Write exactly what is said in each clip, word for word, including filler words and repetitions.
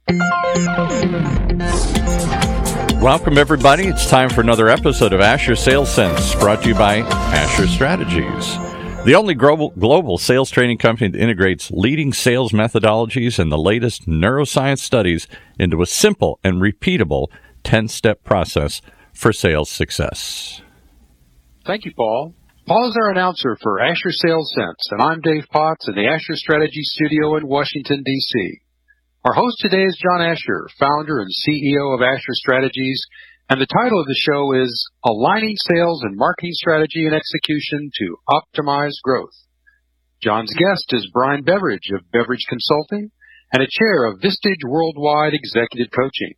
Welcome, everybody. It's time for another episode of Asher Sales Sense, brought to you by Asher Strategies, the only global, global sales training company that integrates leading sales methodologies and the latest neuroscience studies into a simple and repeatable ten-step process for sales success. Thank you, Paul. Paul is our announcer for Asher Sales Sense, and I'm Dave Potts in the Asher Strategy Studio in Washington, D C Our host today is John Asher, founder and C E O of Asher Strategies, and the title of the show is Aligning Sales and Marketing Strategy and Execution to Optimize Growth. John's guest is Brian Beveridge of Beveridge Consulting and a chair of Vistage Worldwide Executive Coaching.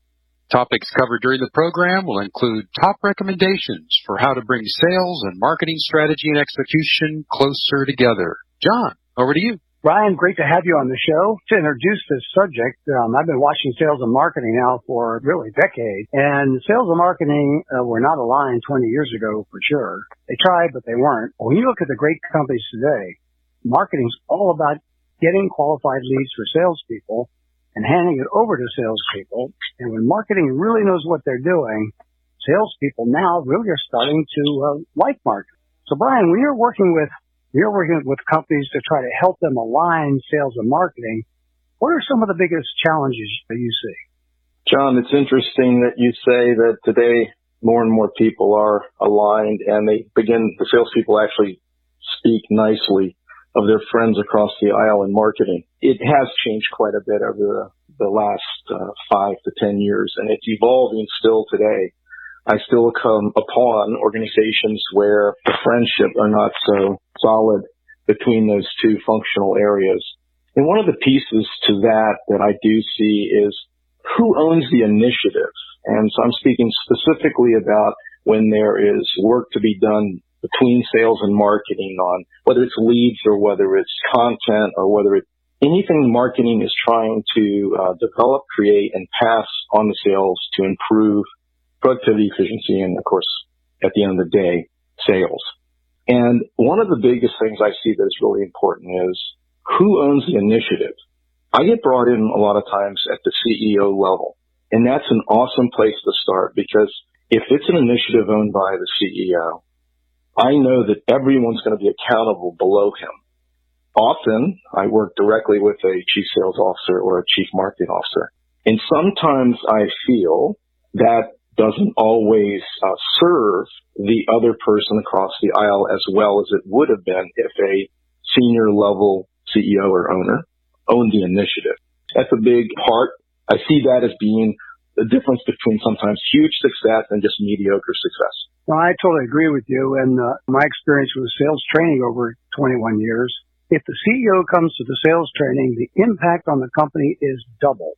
Topics covered during the program will include top recommendations for how to bring sales and marketing strategy and execution closer together. John, over to you. Brian, great to have you on the show. To introduce this subject, um, I've been watching sales and marketing now for really a decade, and sales and marketing uh, were not aligned twenty years ago for sure. They tried, but they weren't. When you look at the great companies today, marketing's all about getting qualified leads for salespeople and handing it over to salespeople. And when marketing really knows what they're doing, salespeople now really are starting to uh, like marketing. So, Brian, when you're working with You're working with companies to try to help them align sales and marketing. What are some of the biggest challenges that you see? John, it's interesting that you say that today more and more people are aligned and they begin, the salespeople actually speak nicely of their friends across the aisle in marketing. It has changed quite a bit over the, the last uh, five to ten years, and it's evolving still today. I still come upon organizations where the friendship are not so solid between those two functional areas. And one of the pieces to that that I do see is who owns the initiative. And so I'm speaking specifically about when there is work to be done between sales and marketing on whether it's leads or whether it's content or whether it's anything marketing is trying to uh, develop, create, and pass on the sales to improve productivity, efficiency, and, of course, at the end of the day, sales. And one of the biggest things I see that is really important is who owns the initiative. I get brought in a lot of times at the C E O level, and that's an awesome place to start because if it's an initiative owned by the C E O, I know that everyone's going to be accountable below him. Often, I work directly with a chief sales officer or a chief marketing officer, and sometimes I feel that doesn't always uh, serve the other person across the aisle as well as it would have been if a senior level C E O or owner owned the initiative. That's a big part. I see that as being the difference between sometimes huge success and just mediocre success. Well, I totally agree with you. And uh, my experience with sales training over twenty-one years, if the C E O comes to the sales training, the impact on the company is doubled.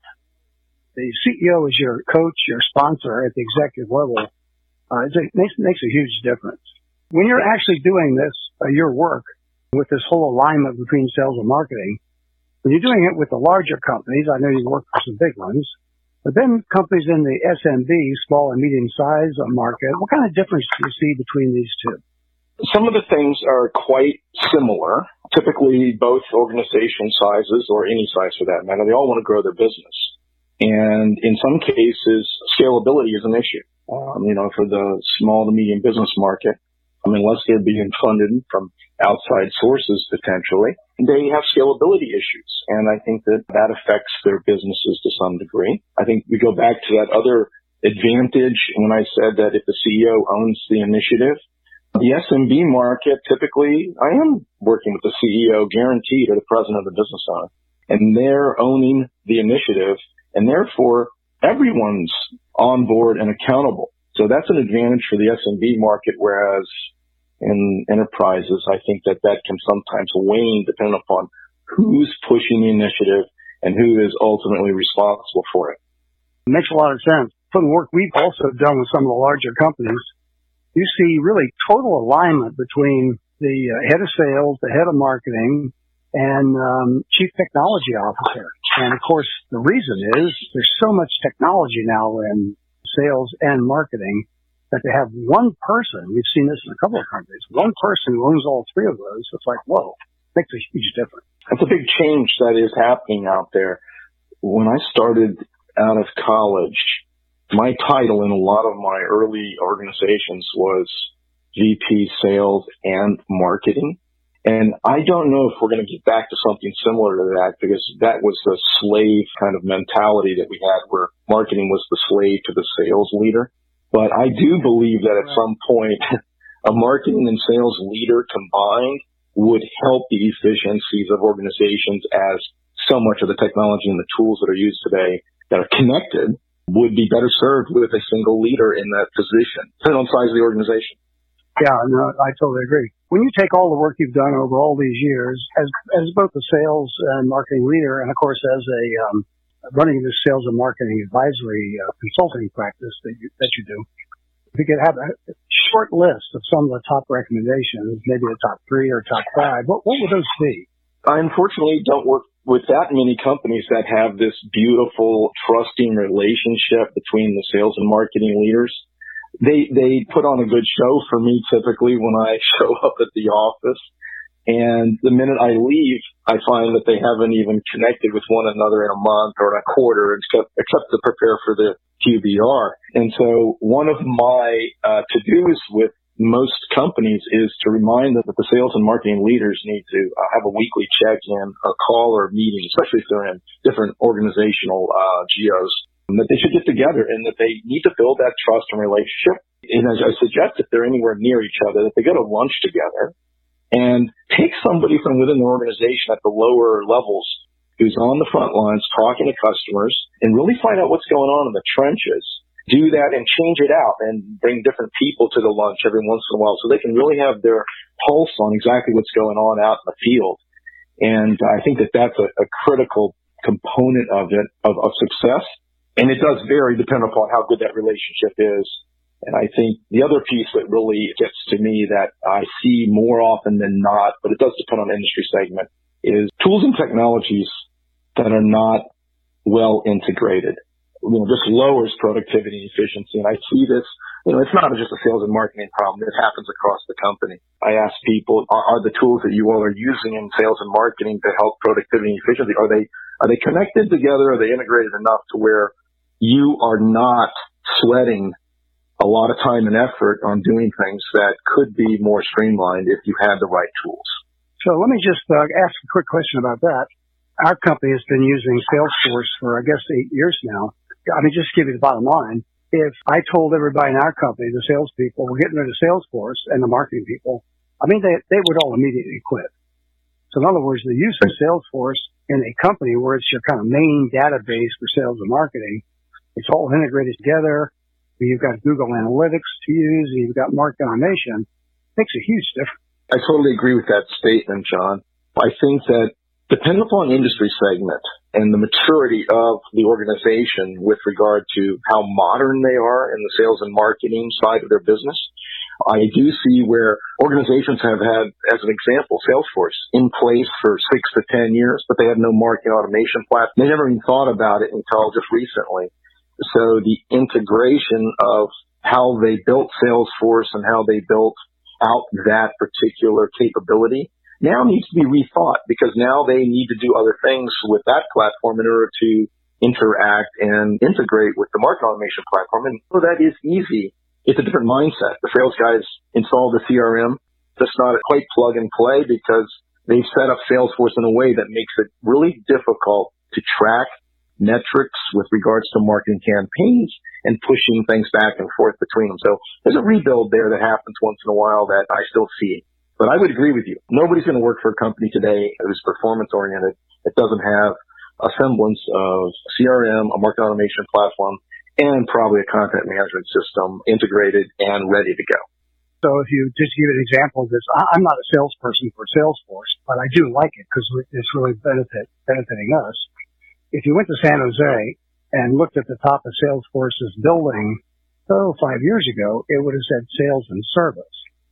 The C E O is your coach, your sponsor at the executive level. Uh, it makes, makes a huge difference. When you're actually doing this, uh, your work with this whole alignment between sales and marketing, when you're doing it with the larger companies, I know you work for some big ones, but then companies in the S M B, small and medium size market, what kind of difference do you see between these two? Some of the things are quite similar. Typically, both organization sizes, or any size for that matter, they all want to grow their business. And in some cases, scalability is an issue. Um, you know, for the small to medium business market, I mean, unless they're being funded from outside sources potentially, they have scalability issues. And I think that that affects their businesses to some degree. I think we go back to that other advantage when I said that if the C E O owns the initiative, the S M B market, typically, I am working with the C E O guaranteed or the president of the business owner, and they're owning the initiative. And therefore, everyone's on board and accountable. So that's an advantage for the S M B market, whereas in enterprises, I think that that can sometimes wane depending upon who's pushing the initiative and who is ultimately responsible for it. It makes a lot of sense. From the work we've also done with some of the larger companies, you see really total alignment between the head of sales, the head of marketing, and um, chief technology officer. And, of course, the reason is there's so much technology now in sales and marketing that to have one person, we've seen this in a couple of companies, one person who owns all three of those, it's like, whoa, makes a huge difference. That's a big change that is happening out there. when I started out of college, my title in a lot of my early organizations was V P Sales and Marketing. And I don't know if we're going to get back to something similar to that, because that was the slave kind of mentality that we had, where marketing was the slave to the sales leader. But I do believe that at some point, a marketing and sales leader combined would help the efficiencies of organizations, as so much of the technology and the tools that are used today that are connected would be better served with a single leader in that position, depending on the size of the organization. Yeah, no, I totally agree. When you take all the work you've done over all these years, as as both a sales and marketing leader, and of course as a um, running this sales and marketing advisory uh, consulting practice that you that you do, if you could have a short list of some of the top recommendations, maybe the top three or top five, what what would those be? I unfortunately don't work with that many companies that have this beautiful, trusting relationship between the sales and marketing leaders. They they put on a good show for me typically when I show up at the office. And the minute I leave, I find that they haven't even connected with one another in a month or in a quarter, except, except to prepare for the Q B R. And so one of my uh, to-dos with most companies is to remind them that the sales and marketing leaders need to uh, have a weekly check-in, a call or a meeting, especially if they're in different organizational uh, geos, that they should get together and that they need to build that trust and relationship. And as I suggest, if they're anywhere near each other, that they go to lunch together and take somebody from within the organization at the lower levels who's on the front lines talking to customers and really find out what's going on in the trenches. Do that and change it out and bring different people to the lunch every once in a while so they can really have their pulse on exactly what's going on out in the field. And I think that that's a, a critical component of it, of, of success. And it does vary depending upon how good that relationship is. And I think the other piece that really gets to me that I see more often than not, but it does depend on the industry segment, is tools and technologies that are not well integrated. You know, just lowers productivity and efficiency. And I see this, you know, it's not just a sales and marketing problem. This happens across the company. I ask people, are, are the tools that you all are using in sales and marketing to help productivity and efficiency, are they, are they connected together? Are they integrated enough to where you are not sweating a lot of time and effort on doing things that could be more streamlined if you had the right tools? So let me just uh, ask a quick question about that. Our company has been using Salesforce for, I guess, eight years now. I mean, just give you the bottom line. If I told everybody in our company, the salespeople, we're getting rid of Salesforce and the marketing people, I mean, they they would all immediately quit. So in other words, the use of Salesforce in a company where it's your kind of main database for sales and marketing, it's all integrated together. You've got Google Analytics to use, and you've got market automation. It makes a huge difference. I totally agree with that statement, John. I think that depending upon industry segment and the maturity of the organization with regard to how modern they are in the sales and marketing side of their business, I do see where organizations have had, as an example, Salesforce in place for six to ten years, but they had no marketing automation platform. They never even thought about it until just recently. So the integration of how they built Salesforce and how they built out that particular capability now needs to be rethought, because now they need to do other things with that platform in order to interact and integrate with the market automation platform. And so that is easy. It's a different mindset. The sales guys install the C R M. That's not quite plug and play, because they've set up Salesforce in a way that makes it really difficult to track metrics with regards to marketing campaigns and pushing things back and forth between them. So there's a rebuild there that happens once in a while that I still see. But I would agree with you. Nobody's going to work for a company today who's performance oriented that doesn't have a semblance of C R M, a market automation platform, and probably a content management system integrated and ready to go. So if you just give an example of this, I'm not a salesperson for Salesforce, but I do like it because it's really benefit benefiting us. If you went to San Jose and looked at the top of Salesforce's building, oh, five years ago, it would have said sales and service.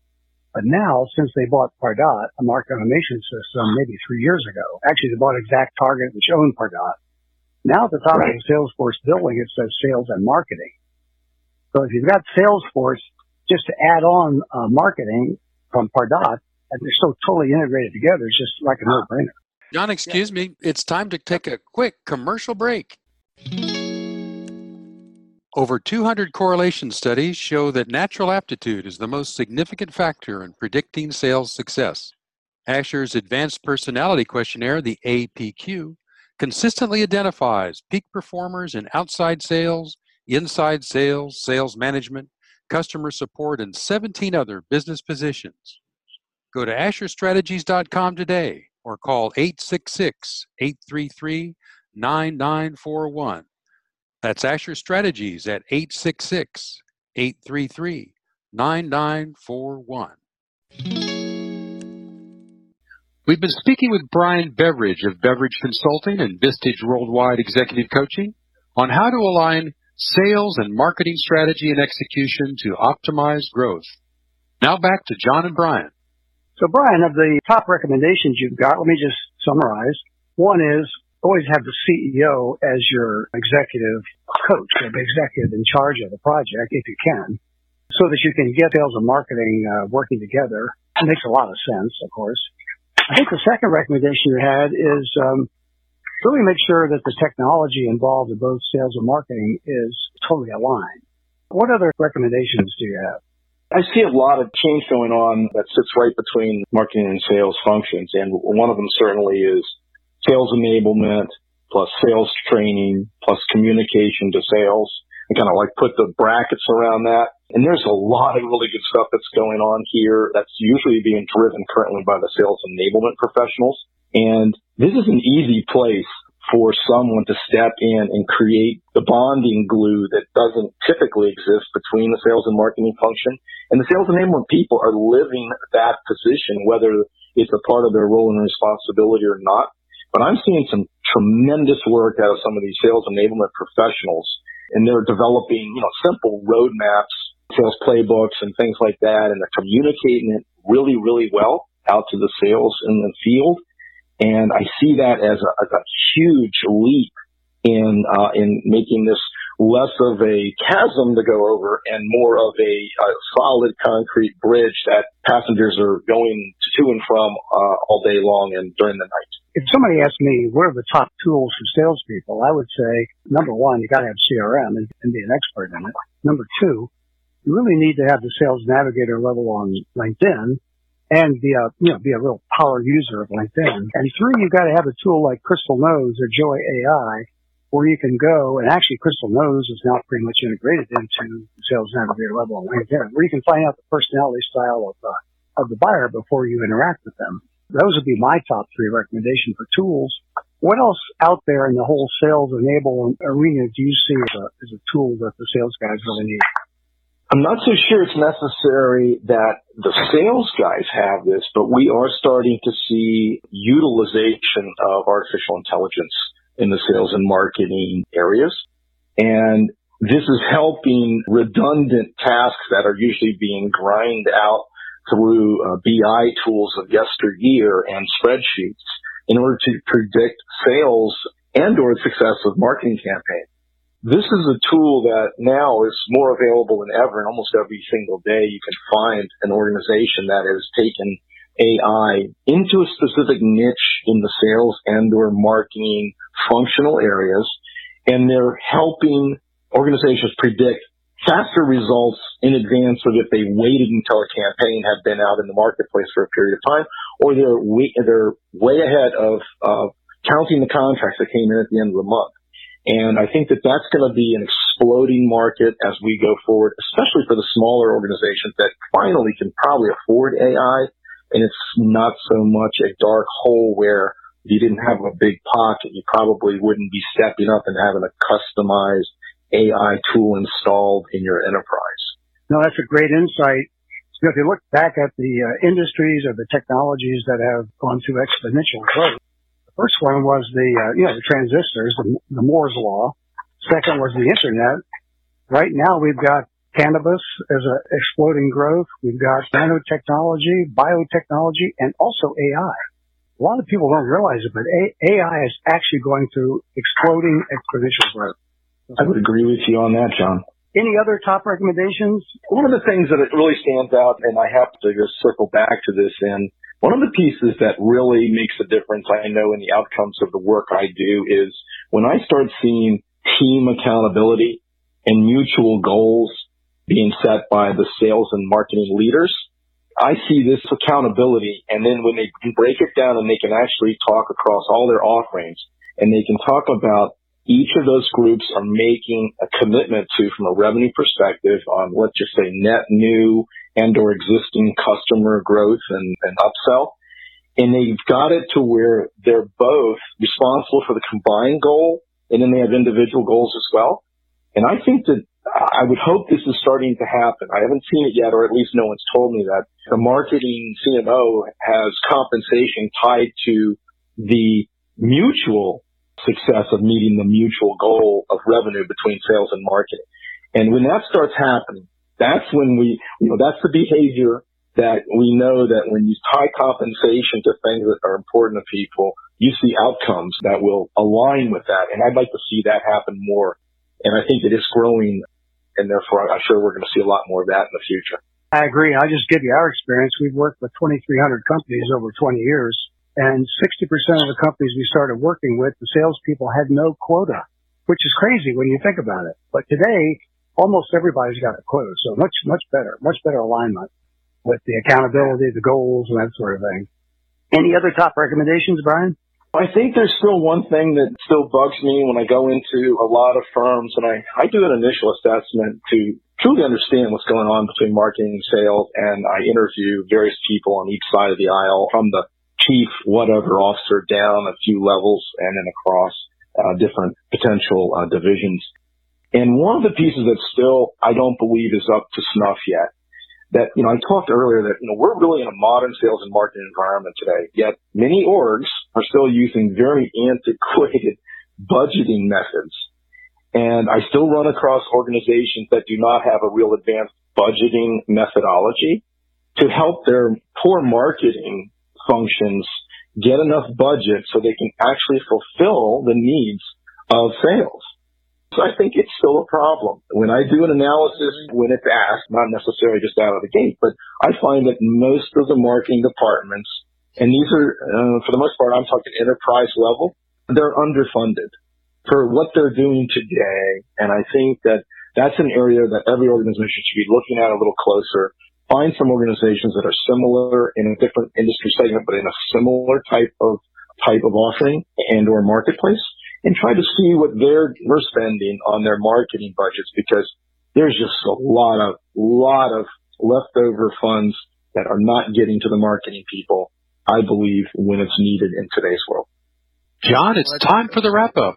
But now, since they bought Pardot, a market automation system, maybe three years ago, actually they bought Exact Target, which owned Pardot. Now at the top right. of the Salesforce building, it says sales and marketing. So if you've got Salesforce, just to add on uh, marketing from Pardot, and they're so totally integrated together, it's just like a no-brainer. John, excuse yeah. me. It's time to take a quick commercial break. Over two hundred correlation studies show that natural aptitude is the most significant factor in predicting sales success. Asher's Advanced Personality Questionnaire, the A P Q, consistently identifies peak performers in outside sales, inside sales, sales management, customer support, and seventeen other business positions. Go to Asher Strategies dot com today or call eight six six, eight three three, nine nine four one. That's Asher Strategies at eight six six, eight three three, nine nine four one. We've been speaking with Brian Beveridge of Beveridge Consulting and Vistage Worldwide Executive Coaching on how to align sales and marketing strategy and execution to optimize growth. Now back to John and Brian. So, Brian, of the top recommendations you've got, let me just summarize. One is always have the C E O as your executive coach, the executive in charge of the project, if you can, so that you can get sales and marketing uh, working together. It makes a lot of sense, of course. I think the second recommendation you had is um, really make sure that the technology involved in both sales and marketing is totally aligned. What other recommendations do you have? I see a lot of change going on that sits right between marketing and sales functions, and one of them certainly is sales enablement plus sales training plus communication to sales. I kind of like put the brackets around that. And there's a lot of really good stuff that's going on here that's usually being driven currently by the sales enablement professionals. And this is an easy place for someone to step in and create the bonding glue that doesn't typically exist between the sales and marketing function. And the sales enablement people are living that position, whether it's a part of their role and responsibility or not. But I'm seeing some tremendous work out of some of these sales enablement professionals, and they're developing, you know, simple roadmaps, sales playbooks, and things like that, and they're communicating it really, really well out to the sales in the field. And I see that as a, as a huge leap in uh, in making this less of a chasm to go over and more of a, a solid concrete bridge that passengers are going to and from uh, all day long and during the night. If somebody asked me, what are the top tools for salespeople, I would say, number one, you got to have C R M and, and be an expert in it. Number two, you really need to have the sales navigator level on LinkedIn and be a, you know, be a real power user of LinkedIn. And three, you've got to have a tool like Crystal Knows or Joy A I where you can go, and actually Crystal Knows is now pretty much integrated into the sales navigator level on LinkedIn, where you can find out the personality style of, uh, of the buyer before you interact with them. Those would be my top three recommendations for tools. What else out there in the whole sales enable arena do you see as a, as a tool that the sales guys really need? I'm not so sure it's necessary that the sales guys have this, but we are starting to see utilization of artificial intelligence in the sales and marketing areas. And this is helping redundant tasks that are usually being grind out through uh, B I tools of yesteryear and spreadsheets in order to predict sales and or success of marketing campaigns. This is a tool that now is more available than ever, and almost every single day you can find an organization that has taken A I into a specific niche in the sales and or marketing functional areas, and they're helping organizations predict faster results in advance of if they waited until a campaign had been out in the marketplace for a period of time, or they're way, they're way ahead of uh, counting the contracts that came in at the end of the month. And I think that that's going to be an exploding market as we go forward, especially for the smaller organizations that finally can probably afford A I. And it's not so much a dark hole where if you didn't have a big pocket, you probably wouldn't be stepping up and having a customized A I tool installed in your enterprise. No, that's a great insight. You know, if you look back at the uh, industries or the technologies that have gone through exponential growth, the first one was the, uh, you know, the transistors, the, the Moore's Law. Second was the Internet. Right now we've got cannabis as a exploding growth. We've got nanotechnology, biotechnology, and also A I. A lot of people don't realize it, but A I is actually going through exploding exponential growth. I would agree with you on that, John. Any other top recommendations? One of the things that it really stands out, and I have to just circle back to this, and One of the pieces that really makes a difference, I know, in the outcomes of the work I do is when I start seeing team accountability and mutual goals being set by the sales and marketing leaders. I see this accountability, and then when they can break it down and they can actually talk across all their offerings, and they can talk about each of those groups are making a commitment to, from a revenue perspective, on, let's just say, net new and or existing customer growth and, and upsell. And they've got it to where they're both responsible for the combined goal, and then they have individual goals as well. And I think that I would hope this is starting to happen. I haven't seen it yet, or at least no one's told me that. The marketing C M O has compensation tied to the mutual success of meeting the mutual goal of revenue between sales and marketing. And when that starts happening, that's when we, you know, that's the behavior that we know that when you tie compensation to things that are important to people, you see outcomes that will align with that. And I'd like to see that happen more. And I think it is growing, and therefore I'm sure we're going to see a lot more of that in the future. I agree. I'll just give you our experience. We've worked with twenty-three hundred companies over twenty years, and sixty percent of the companies we started working with, the salespeople had no quota, which is crazy when you think about it. But today, almost everybody's got a quota, so much, much better, much better alignment with the accountability, the goals, and that sort of thing. Any other top recommendations, Brian? I think there's still one thing that still bugs me when I go into a lot of firms, and I, I do an initial assessment to truly understand what's going on between marketing and sales, and I interview various people on each side of the aisle, from the chief whatever officer down a few levels and then across uh, different potential uh, divisions. And one of the pieces that still I don't believe is up to snuff yet, that, you know, I talked earlier that, you know, we're really in a modern sales and marketing environment today, yet many orgs are still using very antiquated budgeting methods. And I still run across organizations that do not have a real advanced budgeting methodology to help their poor marketing functions get enough budget so they can actually fulfill the needs of sales. So I think it's still a problem. When I do an analysis, when it's asked, not necessarily just out of the gate, but I find that most of the marketing departments, and these are, uh, for the most part, I'm talking enterprise level, they're underfunded for what they're doing today. And I think that that's an area that every organization should be looking at a little closer. Find some organizations that are similar in a different industry segment, but in a similar type of type of offering and or marketplace, and try to see what they're, they're spending on their marketing budgets, because there's just a lot of, lot of leftover funds that are not getting to the marketing people, I believe, when it's needed in today's world. John, it's time for the wrap-up.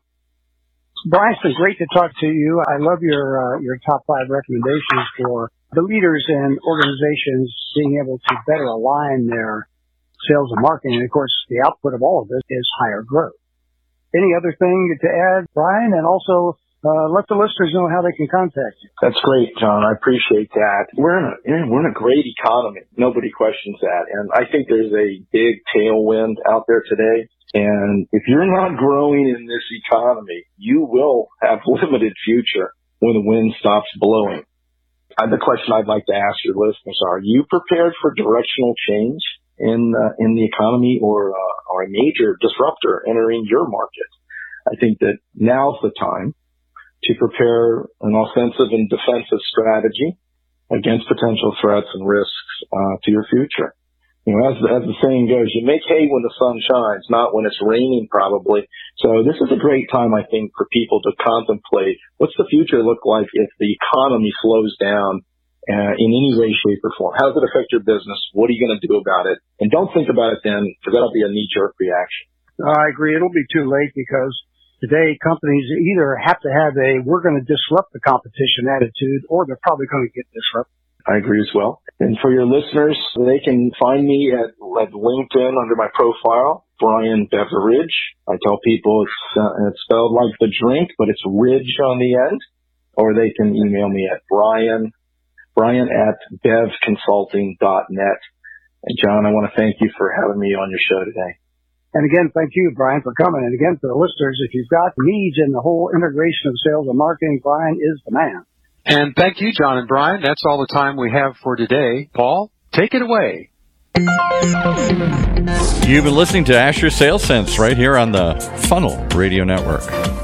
Brian, it's been great to talk to you. I love your uh, your top five recommendations for the leaders and organizations being able to better align their sales and marketing. And, of course, the output of all of this is higher growth. Any other thing to add, Brian? And also, uh, let the listeners know how they can contact you. That's great, John. I appreciate that. We're in a, we're in a great economy. Nobody questions that. And I think there's a big tailwind out there today. And if you're not growing in this economy, you will have limited future when the wind stops blowing. Uh, the question I'd like to ask your listeners are, are you prepared for directional change in uh, in the economy, or uh, or a major disruptor entering your market? I think that now's the time to prepare an offensive and defensive strategy against potential threats and risks uh, to your future. You know, as, as the saying goes, you make hay when the sun shines, not when it's raining, probably. So this is a great time, I think, for people to contemplate what's the future look like if the economy slows down uh, in any way, shape, or form. How does it affect your business? What are you going to do about it? And don't think about it then, because that'll be a knee-jerk reaction. I agree. It'll be too late, because today companies either have to have a we're going to disrupt the competition attitude, or they're probably going to get disrupted. I agree as well. And for your listeners, they can find me at, at LinkedIn under my profile, Brian Beveridge. I tell people it's, uh, it's spelled like the drink, but it's Ridge on the end. Or they can email me at Brian, Brian at bev consulting dot net. And John, I want to thank you for having me on your show today. And again, thank you, Brian, for coming. And again, for the listeners, if you've got needs in the whole integration of sales and marketing, Brian is the man. And thank you, John and Brian. That's all the time we have for today. Paul, take it away. You've been listening to Asher Sales Sense right here on the Funnel Radio Network.